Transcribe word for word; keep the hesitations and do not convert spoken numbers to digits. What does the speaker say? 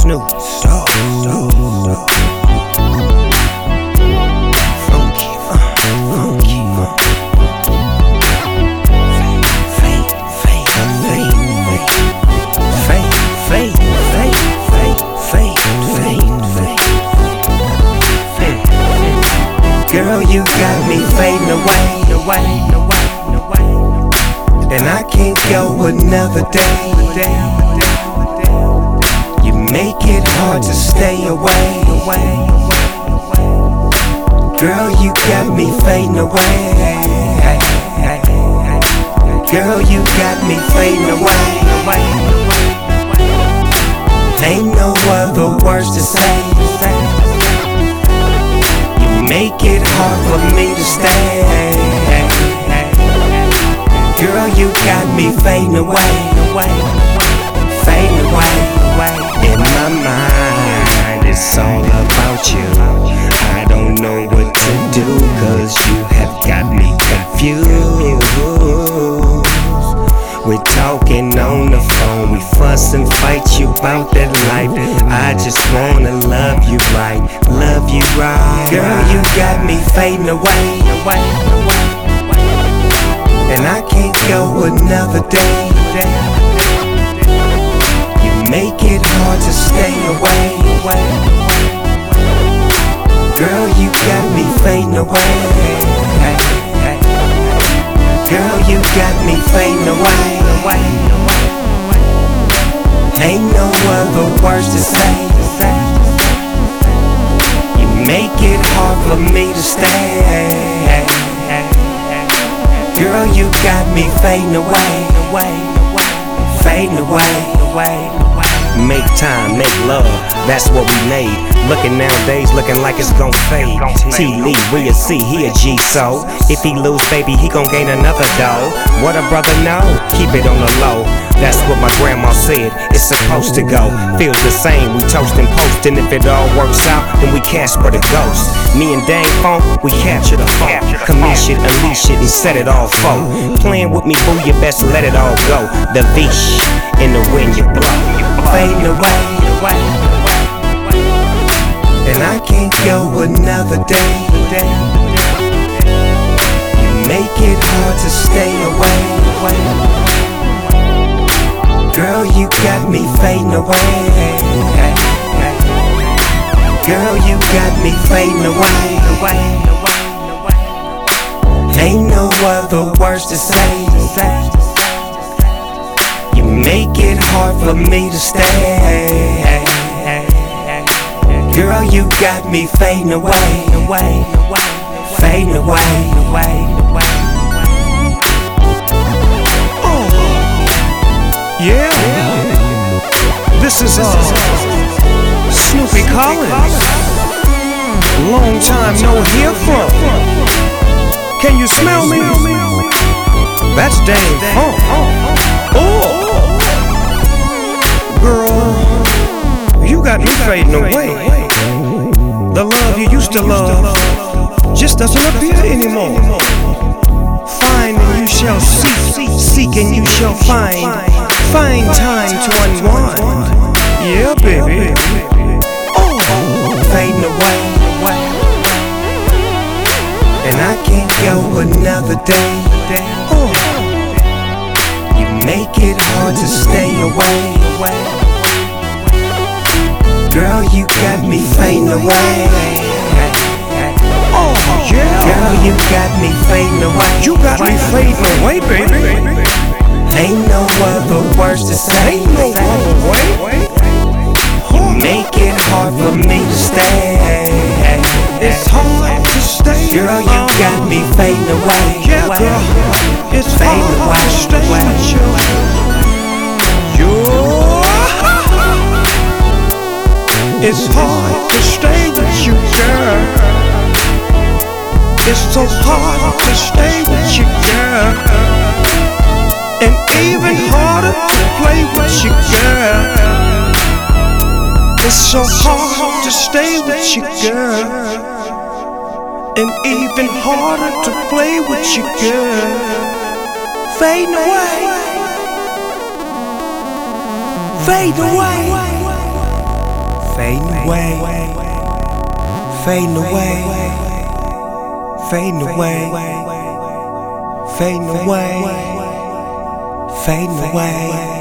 Snoop Dogg. Funky, uh, funky, uh. Fade, fade, fade, fade, fade, fade, fade, fade, fade, fade, fade. Girl, you got me fading away, away, away, away. And I can't go another day. You make it hard to stay away. Girl, you got me fading away. Girl, you got me fading away. Ain't no other words to say. You make it hard for me to stay. Girl, you got me fading away, fading away. In my mind, it's all about you. I don't know what to do, cause you have got me confused. We're talking on the phone, we fuss and fight you about that life. I just wanna love you right, love you right. Girl, you got me fading away, and I can't go another day. You make it hard to stay away. Girl, you got me fading away. Girl, you got me fading away. Ain't no other words to say. You make it hard for me to stay. Girl, you got me fading away, fading away. Make time, make love, that's what we made. Looking nowadays, looking like it's gon' fade. T-Lee, we'll see, he a G-so. If he lose, baby, he gon' gain another dough. What a brother know, keep it on the low. That's what my grandma said, it's supposed to go. Feels the same, we toast and post. And if it all works out, then we Casper the ghost. Me and Dang Funk, we capture the phone. Commission, unleash it, and set it all for. Playing with me, boo, you best let it all go. The Vish, in the wind you blow. Fading away, and I can't go another day. You make it hard to stay away. Girl, you got me fading away. Girl, you got me fading away. Ain't no other words to say. You make it hard for me to stay. Girl, you got me fading away, fading away. Oh, yeah. This is uh, Snoopy Collins. Long time no hear from. Can you smell me? That's Dang Funk. Oh, girl, you got me fading away. The love you used to love just doesn't appear anymore. Find and you shall seek, seek and you shall find. Find time to unwind. Yeah, baby. Oh, fading away, and I can't go another day. Oh, you make it hard to stay away. Girl, you got me fading away. Oh, yeah. Girl, you got me fading away. You got me fading away, baby. Ain't no other words to say. Ain't no other way. You make it hard for me to stay. It's hard to stay. Girl, you got me fading away. Yeah, girl. It's fading hard away. to stay with you. You. It's hard to stay with you, girl. It's so hard to stay with you, girl. And even harder to play with you, girl. It's so hard to stay with you, girl. And even harder to play with you, girl. Fade away. Fade away. fading away, fading away, fading away, fading away, fading away.